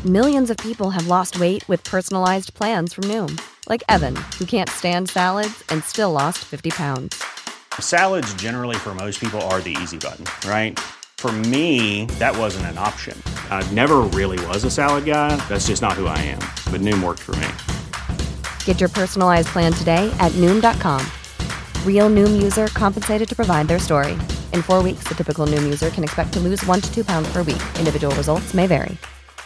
Millions of people have lost weight with personalized plans from Noom. Like Evan, who can't stand salads and still lost 50 pounds. Salads generally for most people are the easy button, right? For me, that wasn't an option. I never really was a salad guy. That's just not who I am. But Noom worked for me. Get your personalized plan today at Noom.com. Real Noom user compensated to provide their story. In 4 weeks, the typical Noom user can expect to lose 1 to 2 pounds per week. Individual results may vary.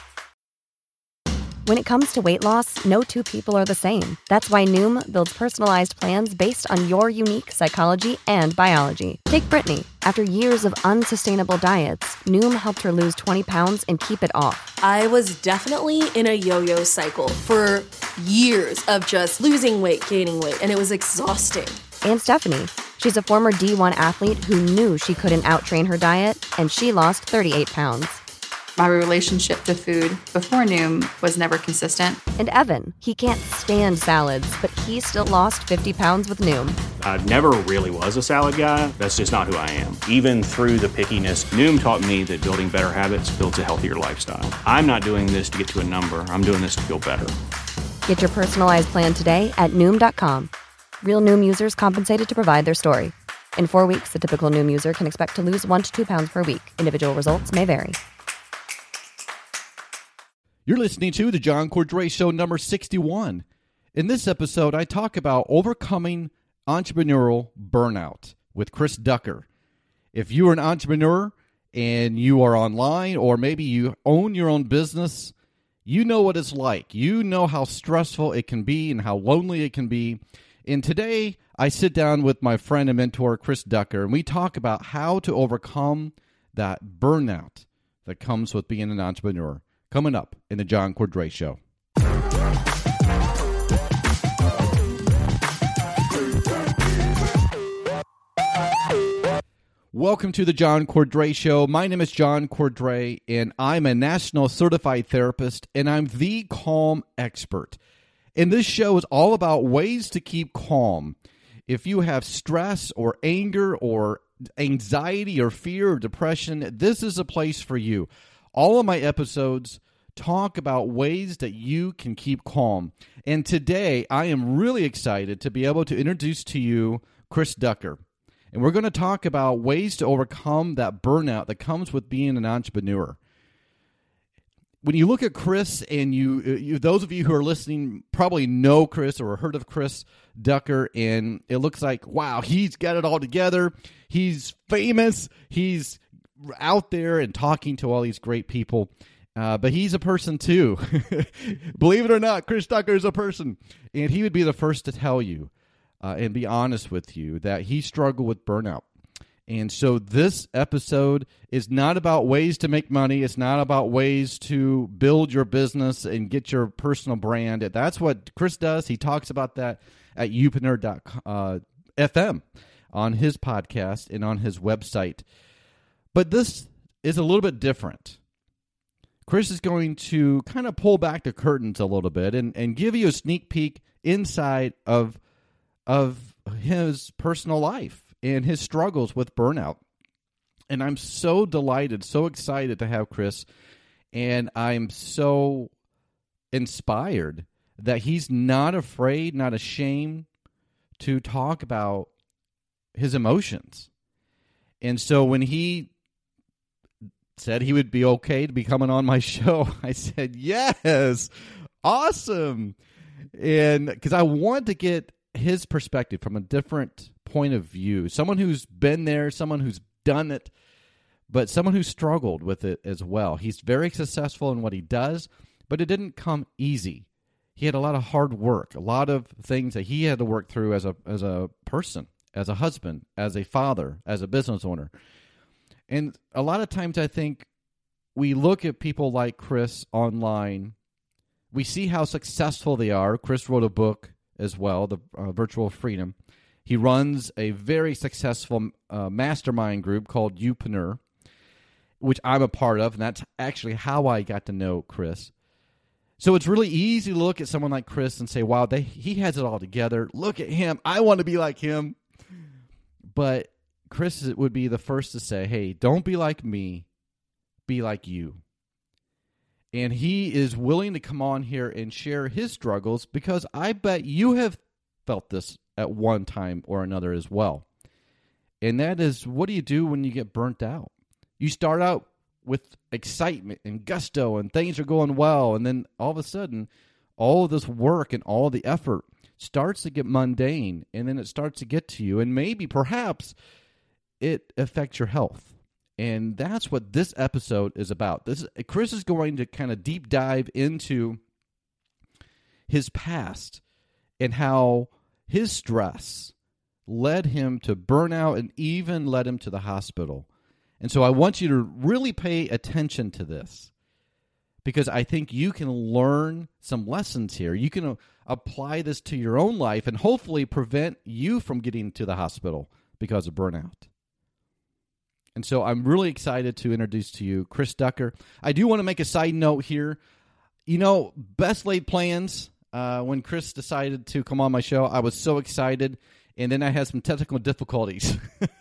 When it comes to weight loss, no two people are the same. That's why Noom builds personalized plans based on your unique psychology and biology. Take Brittany. After years of unsustainable diets, Noom helped her lose 20 pounds and keep it off. I was definitely in a yo-yo cycle for years of just losing weight, gaining weight, and it was exhausting. And Stephanie. She's a former D1 athlete who knew she couldn't outtrain her diet, and she lost 38 pounds. My relationship to food before Noom was never consistent. And Evan, he can't stand salads, but he still lost 50 pounds with Noom. I never really was a salad guy. That's just not who I am. Even through the pickiness, Noom taught me that building better habits builds a healthier lifestyle. I'm not doing this to get to a number. I'm doing this to feel better. Get your personalized plan today at Noom.com. Real Noom users compensated to provide their story. In 4 weeks, the typical Noom user can expect to lose 1 to 2 pounds per week. Individual results may vary. You're listening to the John Cordray Show number 61. In this episode, I talk about overcoming entrepreneurial burnout with Chris Ducker. If you are an entrepreneur and you are online, or maybe you own your own business, you know what it's like. You know how stressful it can be and how lonely it can be. And today, I sit down with my friend and mentor, Chris Ducker, and we talk about how to overcome that burnout that comes with being an entrepreneur. Coming up in the John Cordray Show. Welcome to the John Cordray Show. My name is John Cordray, and I'm a national certified therapist, and I'm the calm expert. And this show is all about ways to keep calm. If you have stress or anger or anxiety or fear or depression, this is a place for you. All of my episodes talk about ways that you can keep calm. And today, I am really excited to be able to introduce to you Chris Ducker. And we're going to talk about ways to overcome that burnout that comes with being an entrepreneur. When you look at Chris, and you those of you who are listening probably know Chris or heard of Chris Ducker, and it looks like, wow, he's got it all together. He's famous. He's out there and talking to all these great people. But he's a person too. Believe it or not, Chris Ducker is a person. And he would be the first to tell you and be honest with you that he struggled with burnout. And so this episode is not about ways to make money. It's not about ways to build your business and get your personal brand. That's what Chris does. He talks about that at youpreneur.fm on his podcast and on his website. But this is a little bit different. Chris is going to kind of pull back the curtains a little bit and give you a sneak peek inside of his personal life and his struggles with burnout. And I'm so delighted, so excited to have Chris, and I'm so inspired that he's not afraid, not ashamed to talk about his emotions. And so when he said he would be okay to be coming on my show, I said, yes, awesome. And because I want to get his perspective from a different point of view, someone who's been there, someone who's done it, but someone who struggled with it as well. He's very successful in what he does, but it didn't come easy. He had a lot of hard work, a lot of things that he had to work through as a person, as a husband, as a father, as a business owner. And a lot of times I think we look at people like Chris online, we see how successful they are. Chris wrote a book as well, The Virtual Freedom. He runs a very successful mastermind group called Youpreneur, which I'm a part of, and that's actually how I got to know Chris. So it's really easy to look at someone like Chris and say, wow, he has it all together. Look at him. I want to be like him. But Chris would be the first to say, hey, don't be like me. Be like you. And he is willing to come on here and share his struggles because I bet you have felt this at one time or another as well. And that is, what do you do when you get burnt out? You start out with excitement and gusto and things are going well, and then all of a sudden, all of this work and all the effort starts to get mundane, and then it starts to get to you, and maybe, perhaps, it affects your health. And that's what this episode is about. Chris is going to kind of deep dive into his past and how his stress led him to burnout and even led him to the hospital. And so I want you to really pay attention to this because I think you can learn some lessons here. You can apply this to your own life and hopefully prevent you from getting to the hospital because of burnout. And so I'm really excited to introduce to you Chris Ducker. I do want to make a side note here. You know, best laid plans. When Chris decided to come on my show, I was so excited, and then I had some technical difficulties.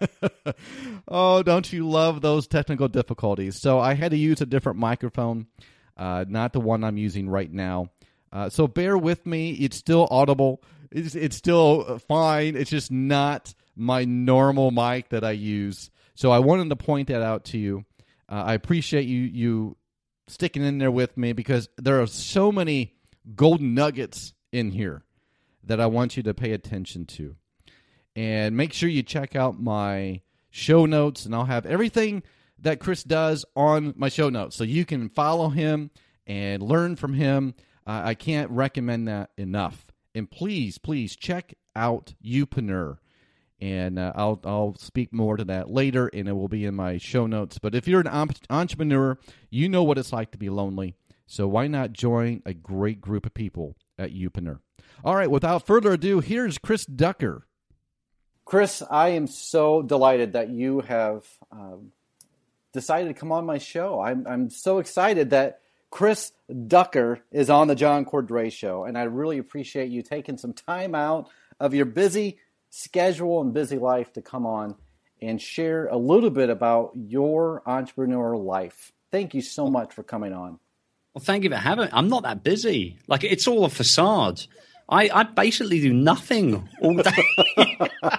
Oh, don't you love those technical difficulties? So I had to use a different microphone, not the one I'm using right now. So bear with me. It's still audible. It's still fine. It's just not my normal mic that I use. So I wanted to point that out to you. I appreciate you sticking in there with me because there are so many golden nuggets in here that I want you to pay attention to. And make sure you check out my show notes, and I'll have everything that Chris does on my show notes. So you can follow him and learn from him. I can't recommend that enough. And please check out Youpreneur. And I'll speak more to that later, and it will be in my show notes. But if you're an entrepreneur, you know what it's like to be lonely. So why not join a great group of people at Youpreneur? All right, without further ado, here's Chris Ducker. Chris, I am so delighted that you have decided to come on my show. I'm so excited that Chris Ducker is on the John Cordray Show, and I really appreciate you taking some time out of your busy schedule and busy life to come on and share a little bit about your entrepreneur life. Thank you so much for coming on. Well, thank you for having me. I'm not that busy. Like, it's all a facade. I basically do nothing all day.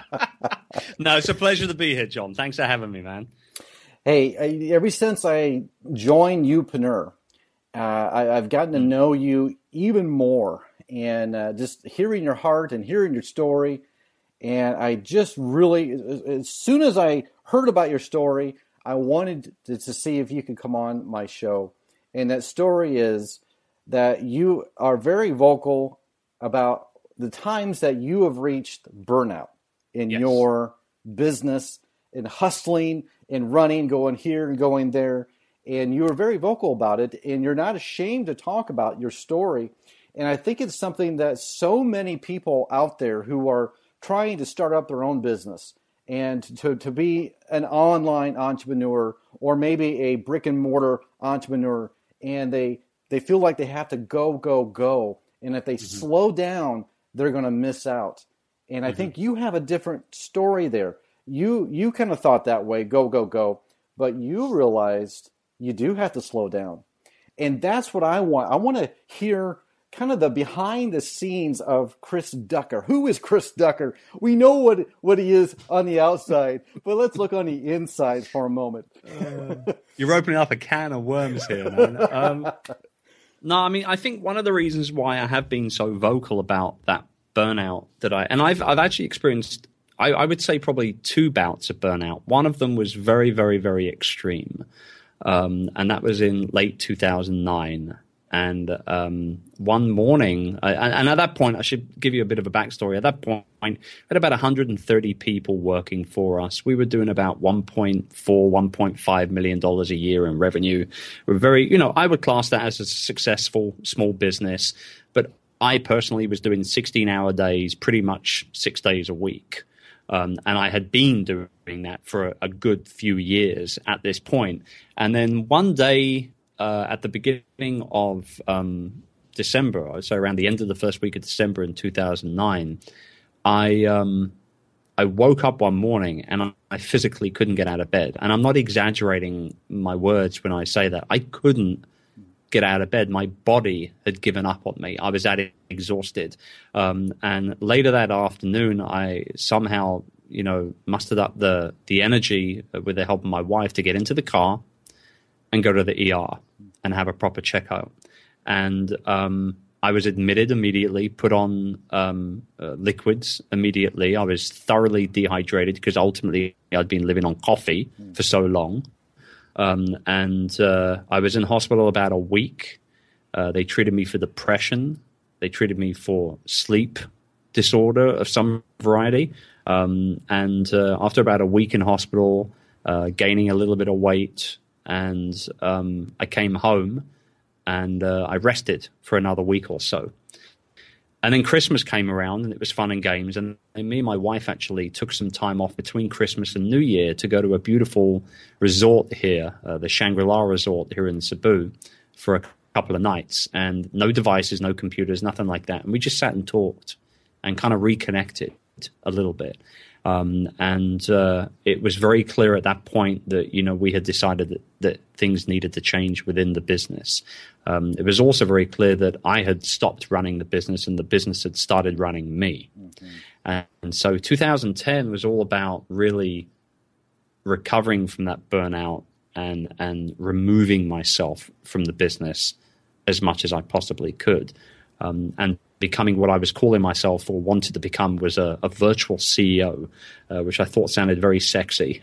No, it's a pleasure to be here, John. Thanks for having me, man. Hey, ever since I joined Youpreneur, I've gotten to know you even more, and just hearing your heart and hearing your story. And I just really, as soon as I heard about your story, I wanted to see if you could come on my show. And that story is that you are very vocal about the times that you have reached burnout in your business, in hustling, in running, going here and going there. And you are very vocal about it, and you're not ashamed to talk about your story. And I think it's something that so many people out there who are trying to start up their own business and to be an online entrepreneur or maybe a brick and mortar entrepreneur, and they feel like they have to go. And if they slow down, they're going to miss out. And I think you have a different story there. You kind of thought that way, go, but you realized you do have to slow down. And that's what I want. I want to hear kind of the behind the scenes of Chris Ducker. Who is Chris Ducker? We know what he is on the outside, but let's look on the inside for a moment. You're opening up a can of worms here, man. No, I mean, I think one of the reasons why I have been so vocal about that burnout I've actually experienced, I would say probably 2 bouts of burnout. One of them was very, very, very extreme. And that was in late 2009. And one morning, and at that point, I should give you a bit of a backstory. At that point, we had about 130 people working for us. We were doing about $1.5 million a year in revenue. We're very, I would class that as a successful small business. But I personally was doing 16-hour days, pretty much 6 days a week. And I had been doing that for a good few years at this point. And then one day, at the beginning of December, so around the end of the first week of December in 2009, I woke up one morning and I physically couldn't get out of bed. And I'm not exaggerating my words when I say that. I couldn't get out of bed. My body had given up on me. I was that exhausted. And later that afternoon, I somehow, mustered up the energy with the help of my wife to get into the car and go to the ER and have a proper checkup. And I was admitted immediately, put on liquids immediately. I was thoroughly dehydrated because ultimately I'd been living on coffee for so long. And I was in hospital about a week. They treated me for depression. They treated me for sleep disorder of some variety. And after about a week in hospital, gaining a little bit of weight, and I came home and I rested for another week or so. And then Christmas came around and it was fun and games. And me and my wife actually took some time off between Christmas and New Year to go to a beautiful resort here, the Shangri-La Resort here in Cebu, for a couple of nights. And no devices, no computers, nothing like that. And we just sat and talked and kind of reconnected a little bit. And it was very clear at that point that, we had decided that things needed to change within the business. It was also very clear that I had stopped running the business and the business had started running me. Mm-hmm. And so 2010 was all about really recovering from that burnout and removing myself from the business as much as I possibly could. And becoming what I was calling myself, or wanted to become, was a virtual CEO, which I thought sounded very sexy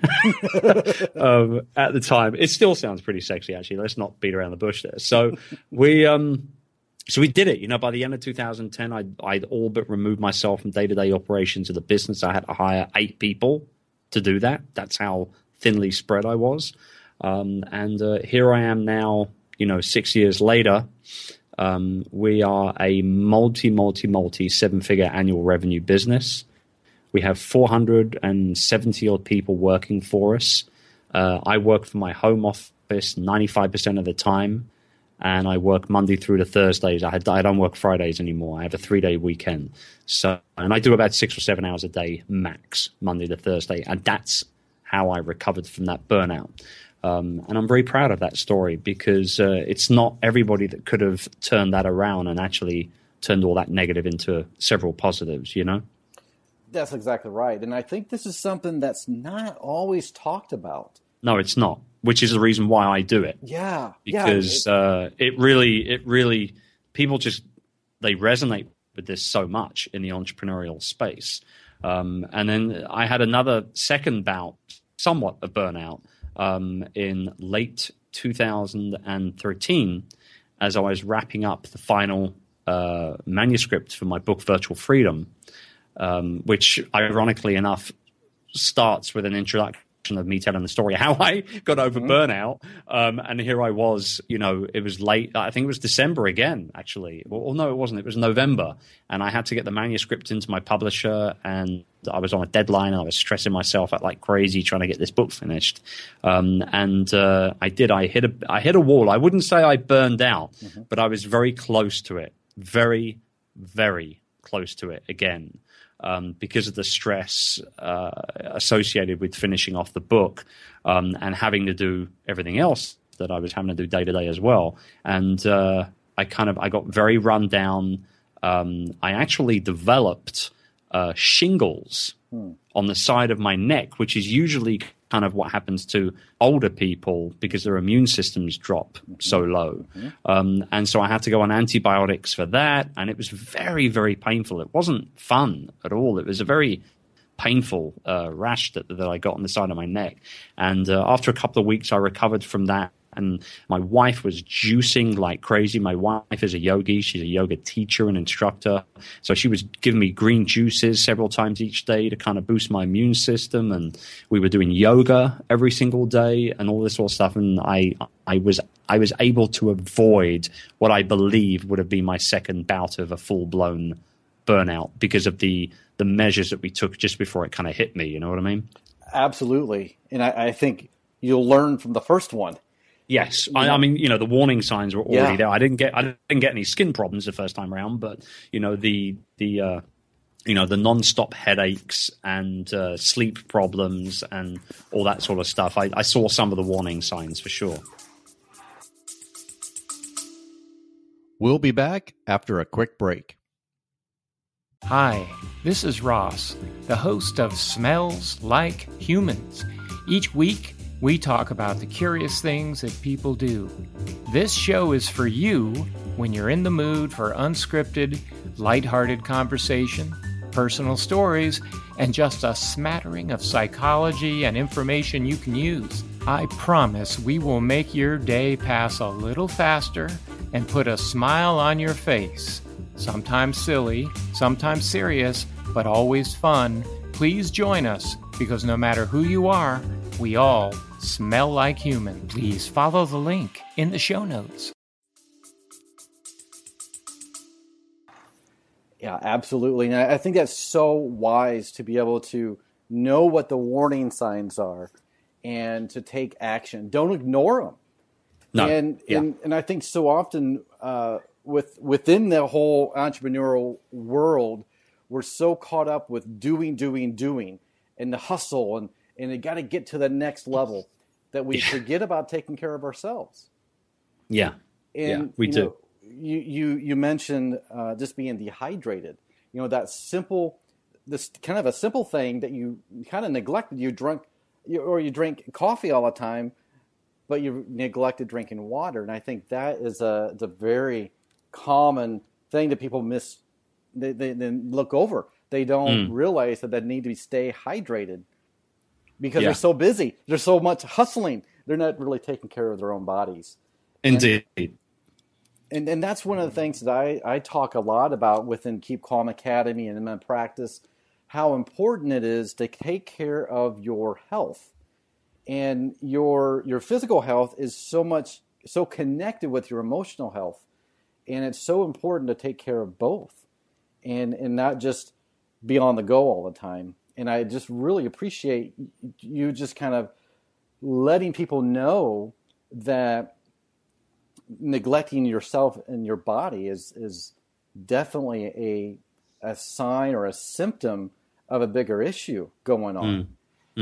at the time. It still sounds pretty sexy, actually. Let's not beat around the bush there. So we did it. By the end of 2010, I'd all but removed myself from day-to-day operations of the business. I had to hire 8 people to do that. That's how thinly spread I was. And here I am now, 6 years later. We are a multi 7-figure annual revenue business. We have 470 odd people working for us. I work from my home office 95% of the time, and I work Monday through to Thursdays. I don't work Fridays anymore. I have a 3-day weekend. And I do about 6 or 7 hours a day max, Monday to Thursday, and that's how I recovered from that burnout. And I'm very proud of that story because it's not everybody that could have turned that around and actually turned all that negative into several positives, That's exactly right. And I think this is something that's not always talked about. No, it's not, which is the reason why I do it. Yeah. Because it really, people they resonate with this so much in the entrepreneurial space. And then I had another second bout, somewhat of burnout, in late 2013, as I was wrapping up the final manuscript for my book, Virtual Freedom, which ironically enough starts with an introduction of me telling the story how I got over burnout. And here I was, it was late. I think it was December again, actually. Well, no, it wasn't. It was November. And I had to get the manuscript into my publisher, and I was on a deadline, and I was stressing myself out like crazy trying to get this book finished. I did. I hit a wall. I wouldn't say I burned out, but I was very close to it. Very, very close to it again. Because of the stress associated with finishing off the book and having to do everything else that I was having to do day to day as well. And I got very run down. I actually developed shingles on the side of my neck, which is usually kind of what happens to older people because their immune systems drop so low. And so I had to go on antibiotics for that. And it was very, very painful. It wasn't fun at all. It was a very painful rash that I got on the side of my neck. And after a couple of weeks, I recovered from that. And my wife was juicing like crazy. My wife is a yogi. She's a yoga teacher and instructor. So she was giving me green juices several times each day to kind of boost my immune system. And we were doing yoga every single day and all this sort of stuff. And I was able to avoid what I believe would have been my second bout of a full-blown burnout because of the measures that we took just before it kind of hit me. You know what I mean? Absolutely. And I think you'll learn from the first one. Yes, I mean, the warning signs were already there. I didn't get any skin problems the first time around, but the non-stop headaches and sleep problems and all that sort of stuff. I saw some of the warning signs for sure. We'll be back after a quick break. Hi, this is Ross, the host of Smells Like Humans. Each week, we talk about the curious things that people do. This show is for you when you're in the mood for unscripted, lighthearted conversation, personal stories, and just a smattering of psychology and information you can use. I promise we will make your day pass a little faster and put a smile on your face. Sometimes silly, sometimes serious, but always fun. Please join us, because no matter who you are, we all smell like human. Please follow the link in the show notes. Yeah, absolutely. And I think that's so wise to be able to know what the warning signs are and to take action. Don't ignore them. No. And I think so often within the whole entrepreneurial world, we're so caught up with doing, and the hustle, and you got to get to the next level that we forget about taking care of ourselves. Yeah, and we do. You mentioned just being dehydrated. You know, this kind of a simple thing that you kind of neglected. You drink coffee all the time, but you neglected drinking water. And I think that is a very common thing that people miss. They look over. They don't realize that they need to stay hydrated because they're so busy. There's so much hustling. They're not really taking care of their own bodies. Indeed. And that's one of the things that I talk a lot about within Keep Calm Academy and in my practice, how important it is to take care of your health. And your physical health is so connected with your emotional health. And it's so important to take care of both and not just be on the go all the time. And I just really appreciate you just kind of letting people know that neglecting yourself and your body is definitely a sign or a symptom of a bigger issue going on.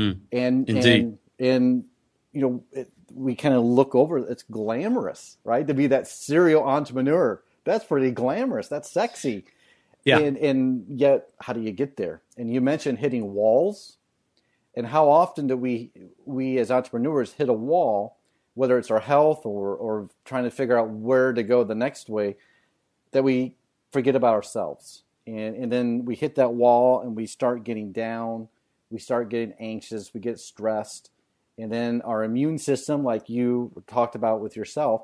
And you know, we kind of look over, it's glamorous, right? To be that serial entrepreneur. That's pretty glamorous. That's sexy. Yeah. And yet, how do you get there? And you mentioned hitting walls. And how often do we as entrepreneurs hit a wall, whether it's our health or trying to figure out where to go the next way, that we forget about ourselves. And then we hit that wall and we start getting down. We start getting anxious. We get stressed. And then our immune system, like you talked about with yourself,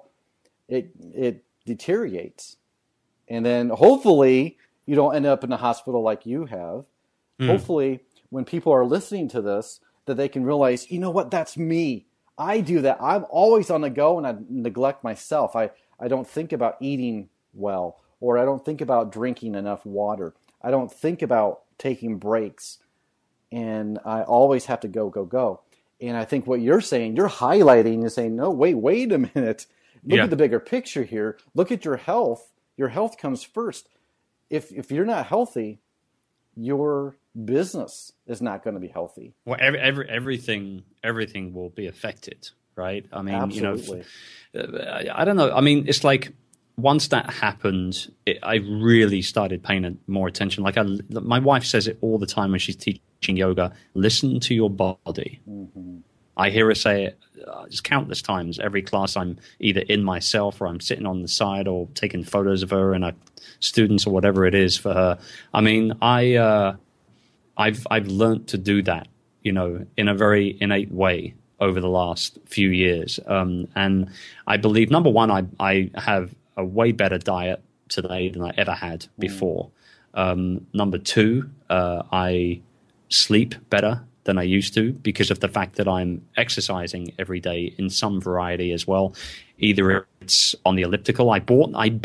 it deteriorates. And then hopefully you don't end up in the hospital like you have. Hopefully when people are listening to this, that they can realize, you know what, that's me. I do that. I'm always on the go and I neglect myself. I don't think about eating well, or I don't think about drinking enough water. I don't think about taking breaks. And I always have to go. And I think what you're saying, you're highlighting and saying, no, wait a minute. Look at the bigger picture here. Look at your health. Your health comes first. If you're not healthy, your business is not going to be healthy. Well, everything will be affected, right? I mean, absolutely. I don't know. I mean, it's like once that happened, I really started paying more attention. Like my wife says it all the time when she's teaching yoga. Listen to your body. Mm-hmm. I hear her say it just countless times. Every class I'm either in myself or I'm sitting on the side or taking photos of her and students or whatever it is for her. I mean, I've learned to do that, in a very innate way over the last few years. And I believe, number one, I have a way better diet today than I ever had before. Number two, I sleep better than I used to because of the fact that I'm exercising every day in some variety as well. Either it's on the elliptical. I bought a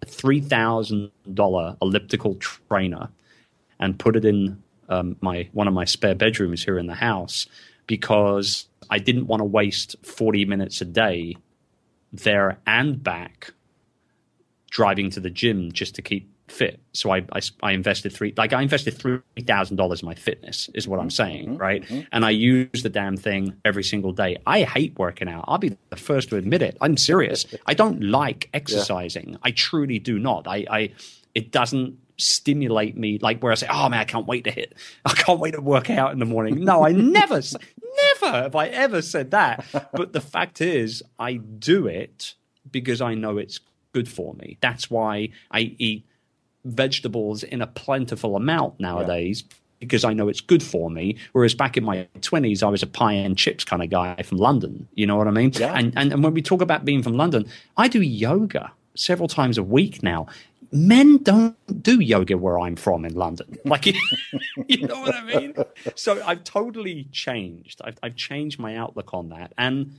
$3,000 elliptical trainer and put it in one of my spare bedrooms here in the house because I didn't want to waste 40 minutes a day there and back driving to the gym just to keep fit. So I invested $3,000 in my fitness is what I'm saying, right? And I use the damn thing every single day. I hate working out. I'll be the first to admit it. I'm serious. I don't like exercising. I truly do not. It doesn't stimulate me like where I say, oh man, I can't wait to work out in the morning. No, I never have I ever said that. But the fact is, I do it because I know it's good for me. That's why I eat vegetables in a plentiful amount nowadays, because I know it's good for me. Whereas back in my 20s, I was a pie and chips kind of guy from London. You know what I mean? Yeah. And when we talk about being from London, I do yoga several times a week now. Men don't do yoga where I'm from in London. Like, you know what I mean? So I've totally changed. I've changed my outlook on that. And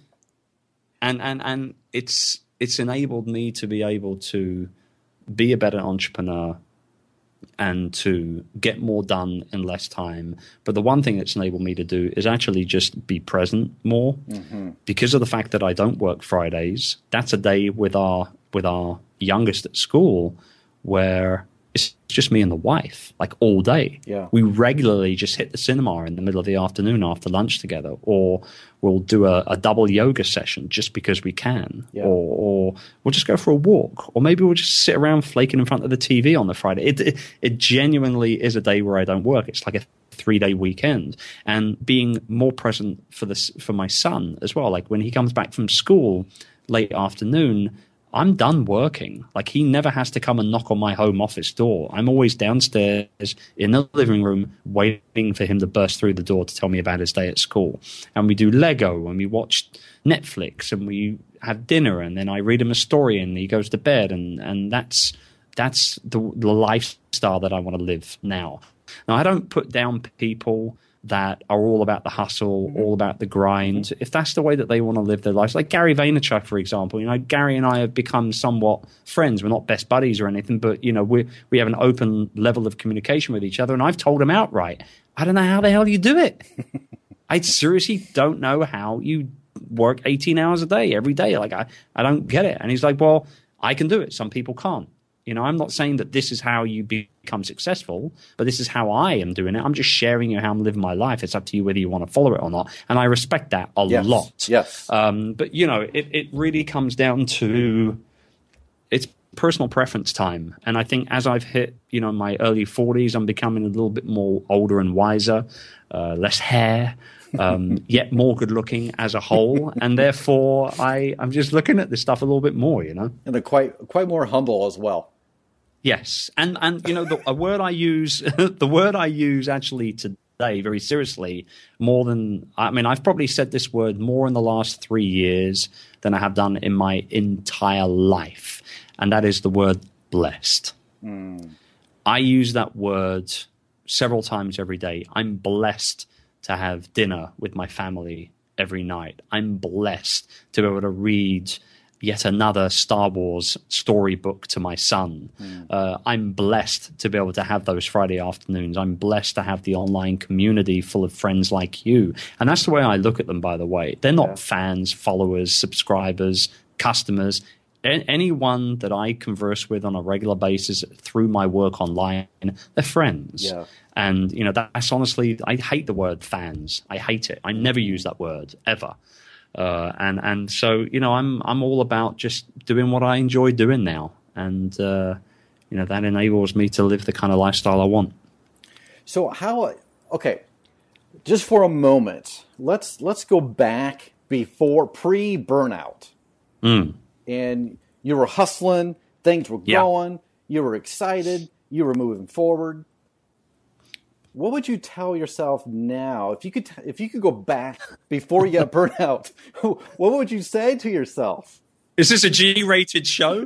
it's enabled me to be able to be a better entrepreneur and to get more done in less time. But the one thing it's enabled me to do is actually just be present more. Because of the fact that I don't work Fridays. That's a day with our youngest at school where it's just me and the wife, like all day. Yeah. We regularly just hit the cinema in the middle of the afternoon after lunch together, or we'll do a double yoga session just because we can, or we'll just go for a walk, or maybe we'll just sit around flaking in front of the TV on the Friday. It genuinely is a day where I don't work. It's like a 3-day weekend, and being more present for my son as well. Like when he comes back from school late afternoon, I'm done working. Like he never has to come and knock on my home office door. I'm always downstairs in the living room waiting for him to burst through the door to tell me about his day at school. And we do Lego and we watch Netflix and we have dinner, and then I read him a story and he goes to bed. And that's the lifestyle that I want to live now. Now, I don't put down people that are all about the hustle, all about the grind. If that's the way that they want to live their lives, like Gary Vaynerchuk, for example, you know, Gary and I have become somewhat friends. We're not best buddies or anything, but you know, we have an open level of communication with each other. And I've told him outright, I don't know how the hell you do it. I seriously don't know how you work 18 hours a day every day. Like I don't get it. And he's like, well, I can do it. Some people can't. You know, I'm not saying that this is how you become successful, but this is how I am doing it. I'm just sharing you how I'm living my life. It's up to you whether you want to follow it or not. And I respect that a lot. Yes. But, you know, it really comes down to it's personal preference time. And I think as I've hit, you know, my early 40s, I'm becoming a little bit more older and wiser, less hair, yet more good looking as a whole. And therefore, I'm just looking at this stuff a little bit more, you know. And they're quite more humble as well. Yes, and you know, a word I use, the word I use actually today, very seriously, more than, I mean, I've probably said this word more in the last 3 years than I have done in my entire life, and that is the word blessed. I use that word several times every day. I'm blessed to have dinner with my family every night. I'm blessed to be able to read yet another Star Wars storybook to my son. I'm blessed to be able to have those Friday afternoons. I'm blessed to have the online community full of friends like you. And that's the way I look at them, by the way. They're not fans, followers, subscribers, customers. Anyone that I converse with on a regular basis through my work online, they're friends. Yeah. And, you know, that's honestly, I hate the word fans. I hate it. I never use that word, ever. And so, you know, I'm all about just doing what I enjoy doing now. And, you know, that enables me to live the kind of lifestyle I want. So okay, just for a moment, let's go back before pre-burnout. And you were hustling, things were going, you were excited, you were moving forward. What would you tell yourself now if you could go back before you got burnt out? What would you say to yourself? Is this a G-rated show?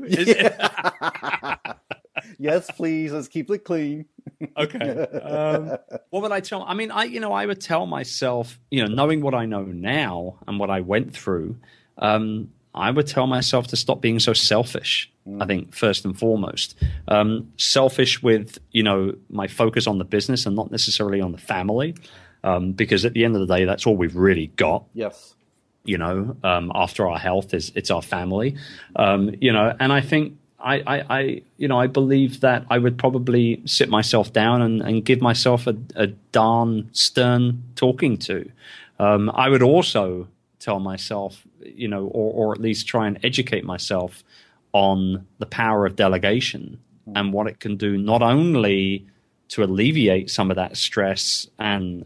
Yes, please. Let's keep it clean. Okay. What would I tell? I mean, I would tell myself, you know, knowing what I know now and what I went through, I would tell myself to stop being so selfish. I think first and foremost, selfish with, you know, my focus on the business and not necessarily on the family, because at the end of the day, that's all we've really got. Yes. You know, after our health it's our family. You know, and I think I believe that I would probably sit myself down and give myself a darn stern talking to. I would also tell myself, or at least try and educate myself on the power of delegation and what it can do, not only to alleviate some of that stress and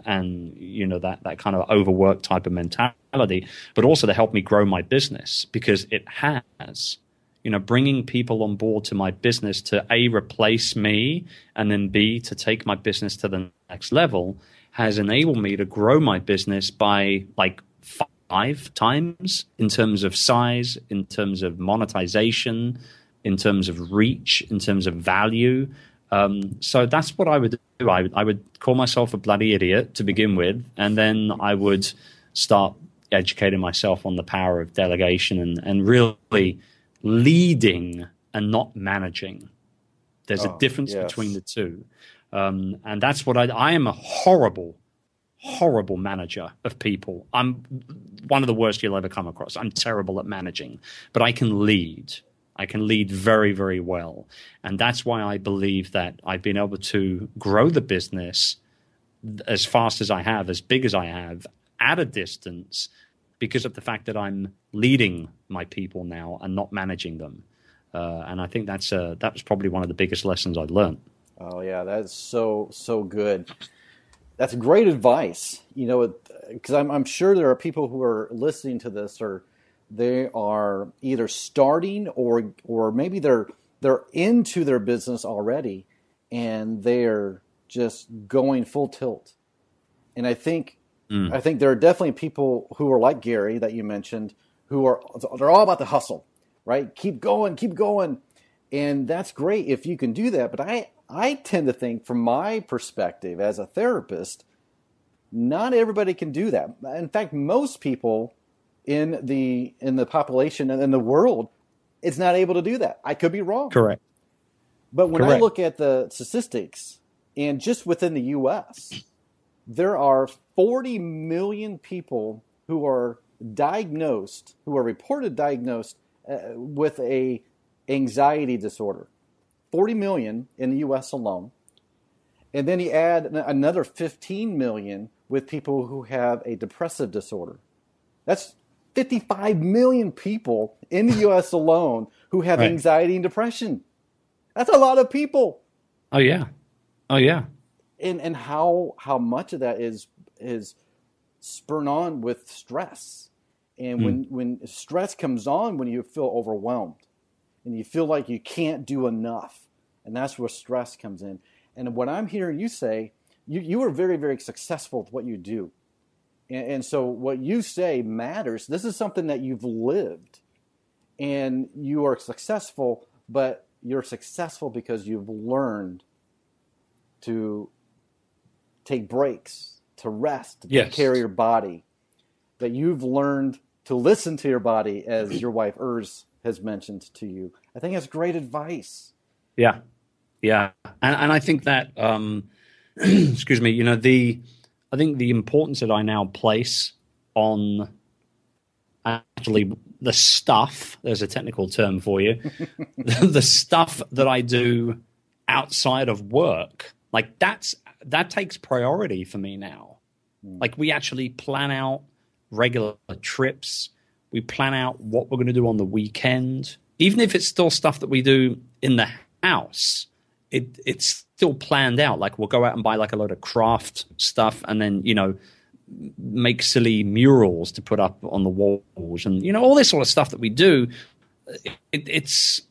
that kind of overwork type of mentality, but also to help me grow my business, because it has. Bringing people on board to my business to A, replace me, and then B, to take my business to the next level, has enabled me to grow my business by like 5 times in terms of size, in terms of monetization, in terms of reach, in terms of value. So that's what I would do. I would call myself a bloody idiot to begin with, and then I would start educating myself on the power of delegation and really leading and not managing. There's a difference between the two. And that's what I am a horrible manager of people. I'm one of the worst you'll ever come across. I'm terrible at managing, but I can lead. I can lead very, very well. And that's why I believe that I've been able to grow the business as fast as I have, as big as I have, at a distance, because of the fact that I'm leading my people now and not managing them. And I think that was probably one of the biggest lessons I've learned. Oh, yeah, that's so good. That's great advice. Because I'm sure there are people who are listening to this, or they are either starting or maybe they're into their business already, and they're just going full tilt. And I think there are definitely people who are like Gary that you mentioned, they're all about the hustle, right? Keep going. And that's great if you can do that. But I tend to think, from my perspective as a therapist, not everybody can do that. In fact, most people in the population and in the world, it's not able to do that. I could be wrong. Correct. But when I look at the statistics, and just within the U.S., there are 40 million people who are reported diagnosed with a anxiety disorder. 40 million in the U.S. alone. And then you add another 15 million with people who have a depressive disorder. That's 55 million people in the U.S. alone who have anxiety and depression. That's a lot of people. Oh, yeah. And how much of that is spurred on with stress. And when stress comes on, when you feel overwhelmed and you feel like you can't do enough, and that's where stress comes in. And what I'm hearing you say, you are very, very successful at what you do. And so what you say matters. This is something that you've lived, and you are successful, but you're successful because you've learned to take breaks, to rest, to take care of your body, that you've learned to listen to your body, as your wife Urs has mentioned to you. I think that's great advice. Yeah. And I think that, excuse me, I think the importance that I now place on actually the stuff, there's a technical term for you, the stuff that I do outside of work, like that takes priority for me now. Like, we actually plan out regular trips. We plan out what we're going to do on the weekend. Even if it's still stuff that we do in the house, it's still planned out. Like, we'll go out and buy like a load of craft stuff, and then, make silly murals to put up on the walls, and, all this sort of stuff that we do. It's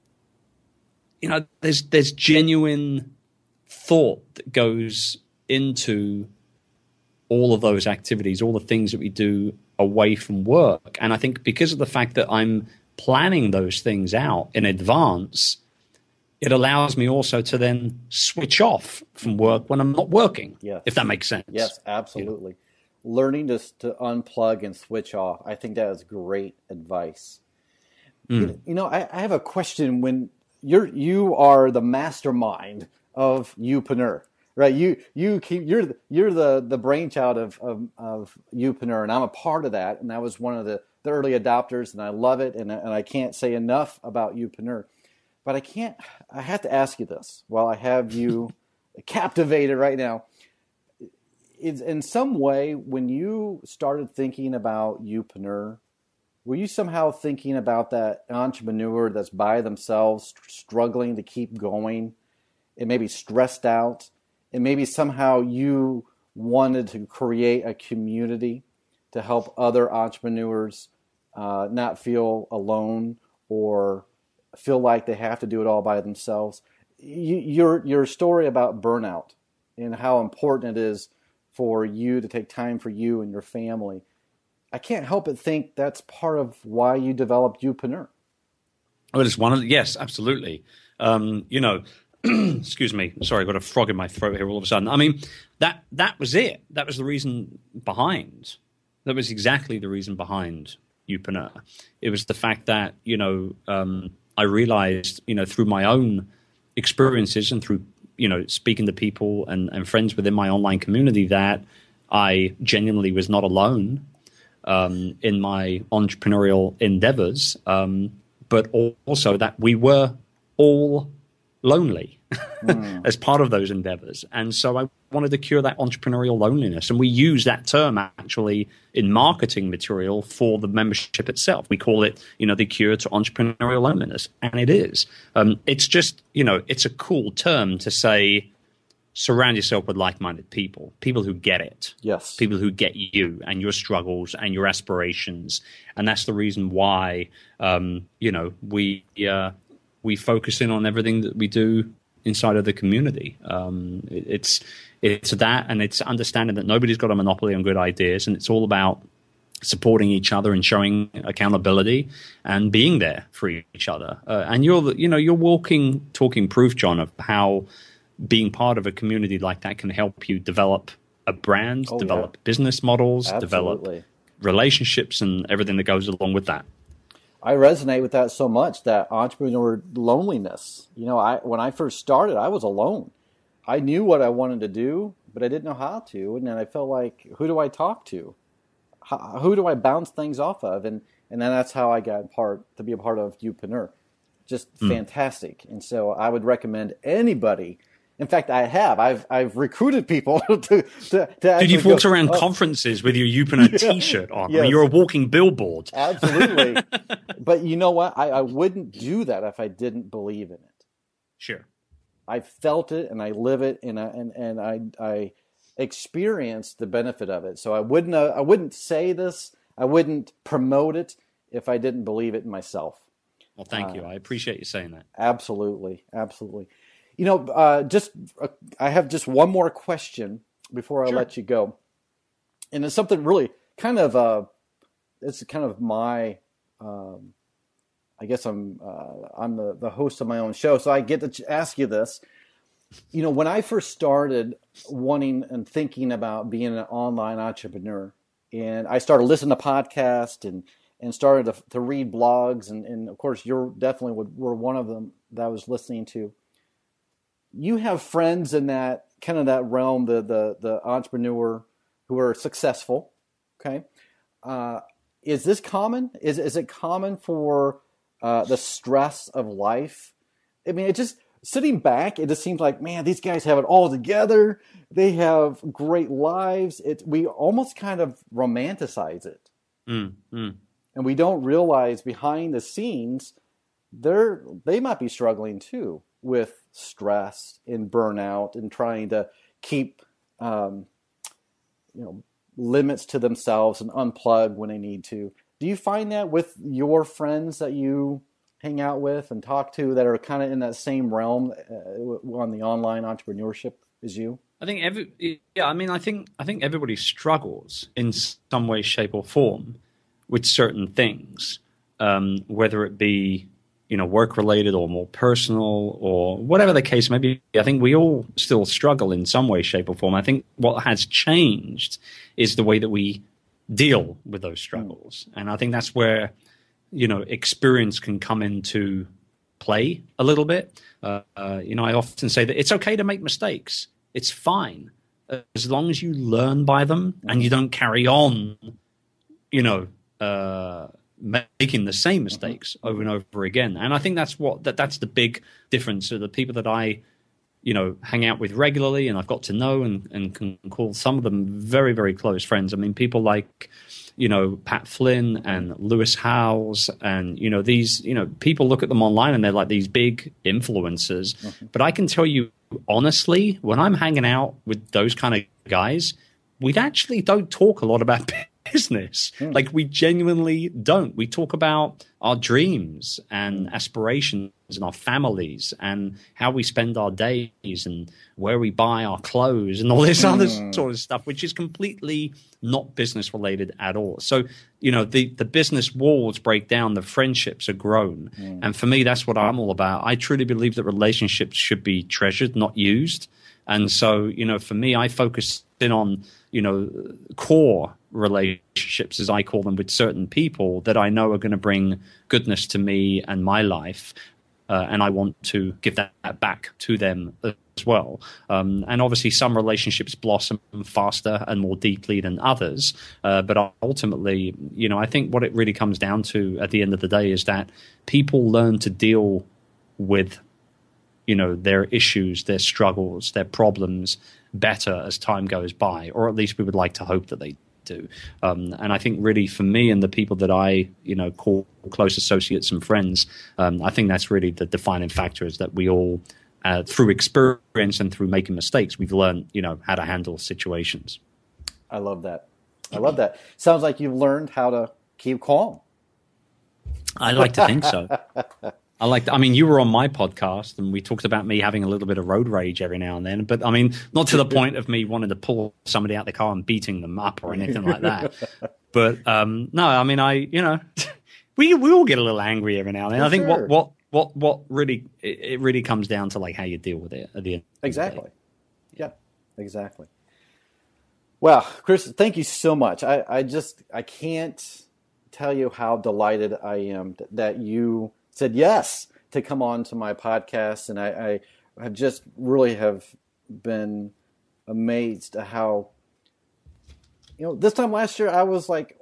there's genuine thought that goes into all of those activities, all the things that we do away from work. And I think because of the fact that I'm planning those things out in advance, it allows me also to then switch off from work when I'm not working, if that makes sense. Yes, absolutely. Learning to unplug and switch off. I think that is great advice. I have a question. When you are the mastermind of Youpreneur, right? You're the brainchild of Youpreneur, and I'm a part of that. And I was one of the early adopters, and I love it, and I can't say enough about Youpreneur. But I have to ask you this while I have you captivated right now. In some way, when you started thinking about Youpreneur, were you somehow thinking about that entrepreneur that's by themselves, struggling to keep going, and maybe stressed out, and maybe somehow you wanted to create a community to help other entrepreneurs not feel alone or feel like they have to do it all by themselves? Your story about burnout and how important it is for you to take time for you and your family, I can't help but think that's part of why you developed Youpreneur. Oh, it's yes, absolutely. Excuse me. Sorry, I got a frog in my throat here all of a sudden. I mean, that was it. That was the reason behind. That was exactly the reason behind Youpreneur. It was the fact that, I realized, through my own experiences and through, speaking to people and friends within my online community, that I genuinely was not alone in my entrepreneurial endeavors, but also that we were all lonely as part of those endeavors. And so I wanted to cure that entrepreneurial loneliness. And we use that term actually in marketing material for the membership itself. We call it, the cure to entrepreneurial loneliness. And it is. It's just, it's a cool term to say, surround yourself with like-minded people who get it. Yes. People who get you and your struggles and your aspirations. And that's the reason why, we focus in on everything that we do inside of the community. It's that, and it's understanding that nobody's got a monopoly on good ideas, and it's all about supporting each other and showing accountability and being there for each other. And you're walking, talking proof, John, of how being part of a community like that can help you develop a brand, develop business models, develop relationships, and everything that goes along with that. I resonate with that so much, that entrepreneur loneliness. When I first started, I was alone. I knew what I wanted to do, but I didn't know how to. And then I felt like, who do I talk to? Who do I bounce things off of? And then that's how I got to be a part of Youpreneur. Just fantastic. And so I would recommend anybody. In fact, I've recruited people to Dude, you've walked around conferences with your Youpreneur T-shirt on. Yes. I mean, you're a walking billboard. Absolutely. But you know what? I wouldn't do that if I didn't believe in it. Sure. I felt it and I live it, and I experienced the benefit of it. So I wouldn't say this, I wouldn't promote it if I didn't believe it in myself. Well, thank you. I appreciate you saying that. Absolutely. Absolutely. I have just one more question before I let you go. And it's something really kind of, it's kind of my, I guess I'm the host of my own show, so I get to ask you this. When I first started wanting and thinking about being an online entrepreneur, and I started listening to podcasts and started to read blogs, and of course, you're definitely were one of them that I was listening to. You have friends in that kind of that realm, the entrepreneur who are successful. Okay, is this common? Is it common for the stress of life? I mean, it just sitting back, it just seems like, man, these guys have it all together. They have great lives. We almost kind of romanticize it, and we don't realize behind the scenes they might be struggling too with stress and burnout and trying to keep limits to themselves and unplug when they need to. Do you find that with your friends that you hang out with and talk to that are kind of in that same realm on the online entrepreneurship as you? I think I think everybody struggles in some way, shape, or form with certain things, whether it be work related or more personal or whatever the case may be. I think we all still struggle in some way, shape, or form. I think what has changed is the way that we deal with those struggles, and I think that's where experience can come into play a little bit. I often say that it's okay to make mistakes. It's fine as long as you learn by them and you don't carry on, making the same mistakes over and over again. And I think that's that's the big difference. So the people that I, hang out with regularly and I've got to know and can call some of them very, very close friends. I mean, people like, Pat Flynn and Lewis Howes and, these, people look at them online and they're like these big influencers. But I can tell you honestly, when I'm hanging out with those kind of guys, we actually don't talk a lot about business. Like, we genuinely don't. We talk about our dreams and aspirations and our families and how we spend our days and where we buy our clothes and all this other sort of stuff, which is completely not business related at all. So, the business walls break down, the friendships are grown. And for me, that's what I'm all about. I truly believe that relationships should be treasured, not used. And so, for me, I focus in on, core relationships, as I call them, with certain people that I know are going to bring goodness to me and my life. And I want to give that back to them as well. And obviously some relationships blossom faster and more deeply than others. But ultimately, I think what it really comes down to at the end of the day is that people learn to deal with their issues, their struggles, their problems better as time goes by, or at least we would like to hope that they do. And I think really for me and the people that I, call close associates and friends, I think that's really the defining factor, is that we all, through experience and through making mistakes, we've learned, how to handle situations. I love that. Sounds like you've learned how to keep calm. I like to think so. I mean, you were on my podcast and we talked about me having a little bit of road rage every now and then, but I mean, not to the point of me wanting to pull somebody out of the car and beating them up or anything like that. But no, I mean, we all get a little angry every now and then. I think what really, it really comes down to like how you deal with it at the end. Exactly. Yeah, exactly. Well, Chris, thank you so much. I can't tell you how delighted I am that you said yes to come on to my podcast, and I have just really have been amazed at how, this time last year I was like,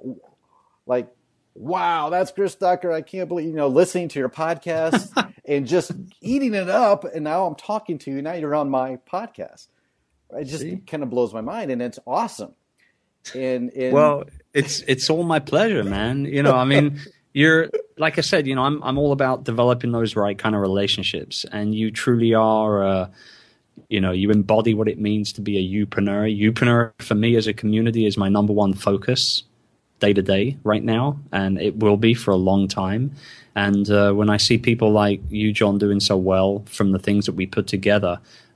wow, that's Chris Ducker. I can't believe, listening to your podcast and just eating it up, and now I'm talking to you. Now you're on my podcast. It just kind of blows my mind, and it's awesome. And well, it's all my pleasure, man. I mean. You're, like I said, I'm all about developing those right kind of relationships, and you truly are, you embody what it means to be a youpreneur. Youpreneur for me as a community is my number one focus day to day right now, and it will be for a long time. And when I see people like you, John, doing so well from the things that we put together,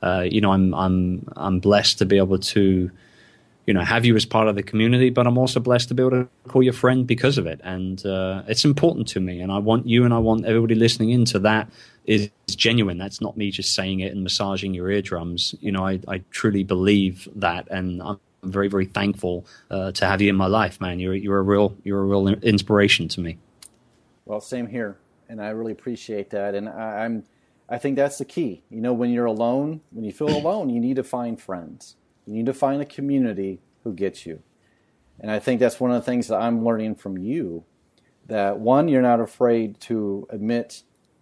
I'm blessed to be able to, have you as part of the community, but I'm also blessed to be able to call you a friend because of it. And it's important to me. And I want you and I want everybody listening into that is genuine. That's not me just saying it and massaging your eardrums. I truly believe that. And I'm very, very thankful to have you in my life, man. You're a real inspiration to me. Well, same here. And I really appreciate that. And I think that's the key. When you're alone, when you feel alone, you need to find friends. You need to find a community who gets you. And I think that's one of the things that I'm learning from you, that one, you're not afraid to admit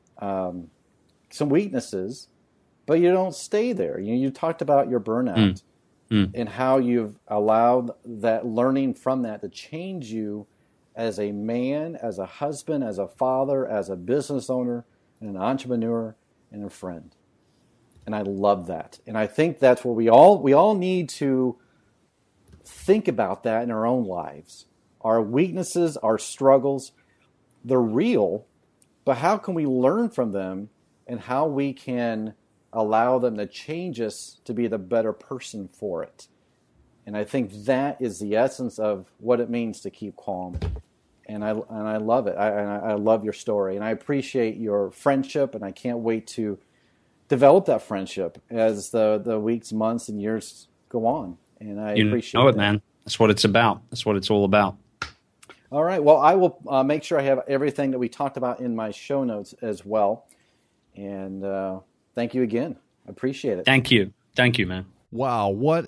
some weaknesses, but you don't stay there. You talked about your burnout and how you've allowed that learning from that to change you as a man, as a husband, as a father, as a business owner, and an entrepreneur, and a friend. And I love that. And I think that's what we all need to think about that in our own lives. Our weaknesses, our struggles, they're real, but how can we learn from them and how we can allow them to change us to be the better person for it? And I think that is the essence of what it means to keep calm. And I love it. I love your story. And I appreciate your friendship, and I can't wait to develop that friendship as the weeks, months, and years go on. And I appreciate it, man. That's what it's about. That's what it's all about. All right. Well, I will make sure I have everything that we talked about in my show notes as well. And thank you again. I appreciate it. Thank you. Thank you, man. Wow. What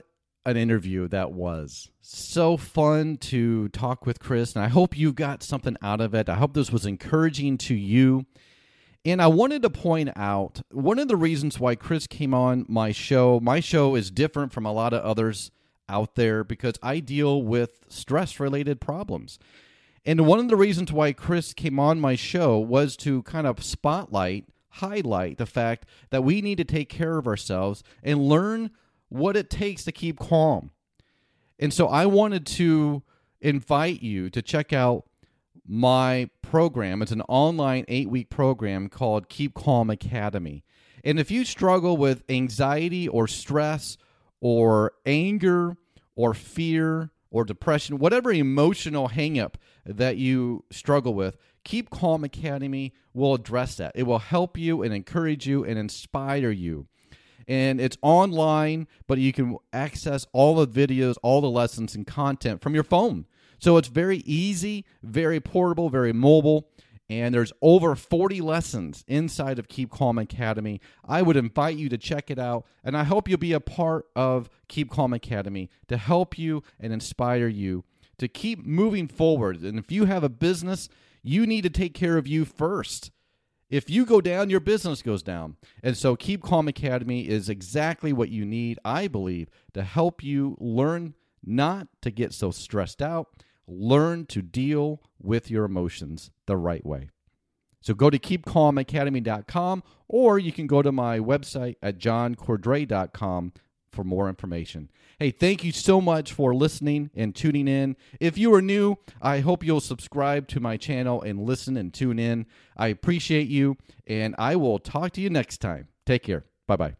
an interview that was. So fun to talk with Chris, and I hope you got something out of it. I hope this was encouraging to you. And I wanted to point out one of the reasons why Chris came on my show. My show is different from a lot of others out there because I deal with stress-related problems. And one of the reasons why Chris came on my show was to kind of highlight the fact that we need to take care of ourselves and learn what it takes to keep calm. And so I wanted to invite you to check out my program. It's an online 8-week program called Keep Calm Academy. And if you struggle with anxiety or stress or anger or fear or depression, whatever emotional hang-up that you struggle with, Keep Calm Academy will address that. It will help you and encourage you and inspire you. And it's online, but you can access all the videos, all the lessons and content from your phone. So it's very easy, very portable, very mobile, and there's over 40 lessons inside of Keep Calm Academy. I would invite you to check it out, and I hope you'll be a part of Keep Calm Academy to help you and inspire you to keep moving forward. And if you have a business, you need to take care of you first. If you go down, your business goes down. And so Keep Calm Academy is exactly what you need, I believe, to help you learn not to get so stressed out, learn to deal with your emotions the right way. So go to keepcalmacademy.com, or you can go to my website at johncordray.com for more information. Hey, thank you so much for listening and tuning in. If you are new, I hope you'll subscribe to my channel and listen and tune in. I appreciate you, and I will talk to you next time. Take care. Bye-bye.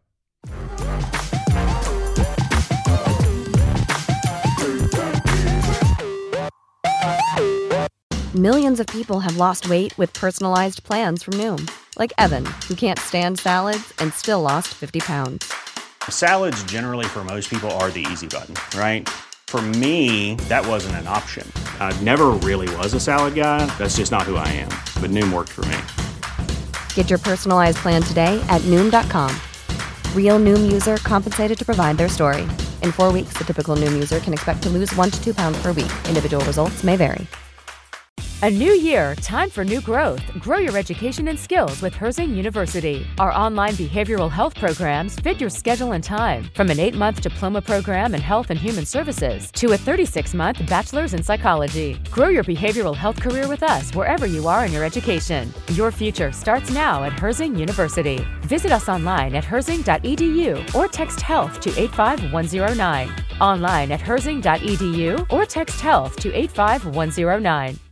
Millions of people have lost weight with personalized plans from Noom. Like Evan, who can't stand salads and still lost 50 pounds. Salads generally for most people are the easy button, right? For me, that wasn't an option. I never really was a salad guy. That's just not who I am. But Noom worked for me. Get your personalized plan today at Noom.com. Real Noom user compensated to provide their story. In 4 weeks, the typical Noom user can expect to lose 1 to 2 pounds per week. Individual results may vary. A new year, time for new growth. Grow your education and skills with Herzing University. Our online behavioral health programs fit your schedule and time. From an 8-month diploma program in health and human services to a 36-month bachelor's in psychology. Grow your behavioral health career with us wherever you are in your education. Your future starts now at Herzing University. Visit us online at herzing.edu or text health to 85109. Online at herzing.edu or text health to 85109.